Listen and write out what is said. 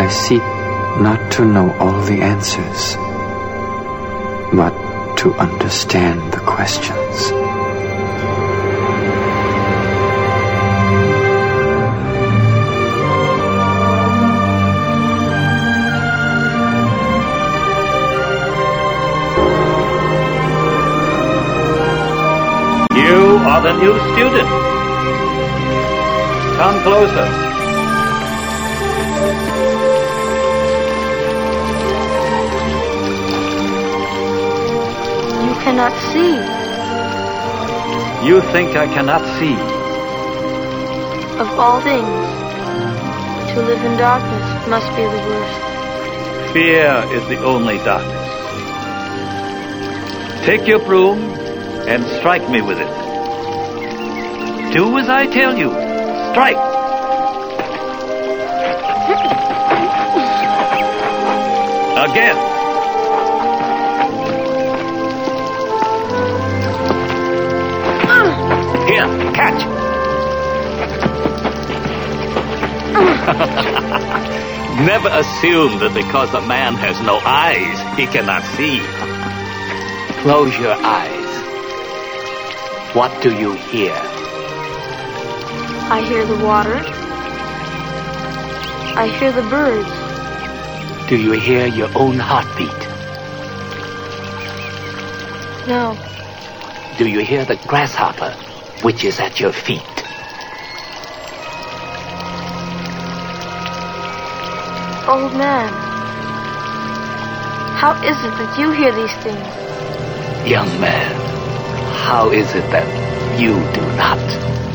I seek not to know all the answers, but to understand the questions. You are the new student. Come closer. You cannot see. You think I cannot see? Of all things, to live in darkness must be the worst. Fear is the only darkness. Take your broom and strike me with it. Do as I tell you. Strike! Again. Here, catch. Never assume that because a man has no eyes, he cannot see. Close your eyes. What do you hear? I hear the water. I hear the birds. Do you hear your own heartbeat? No. Do you hear the grasshopper, which is at your feet? Old man, how is it that you hear these things? Young man, how is it that you do not?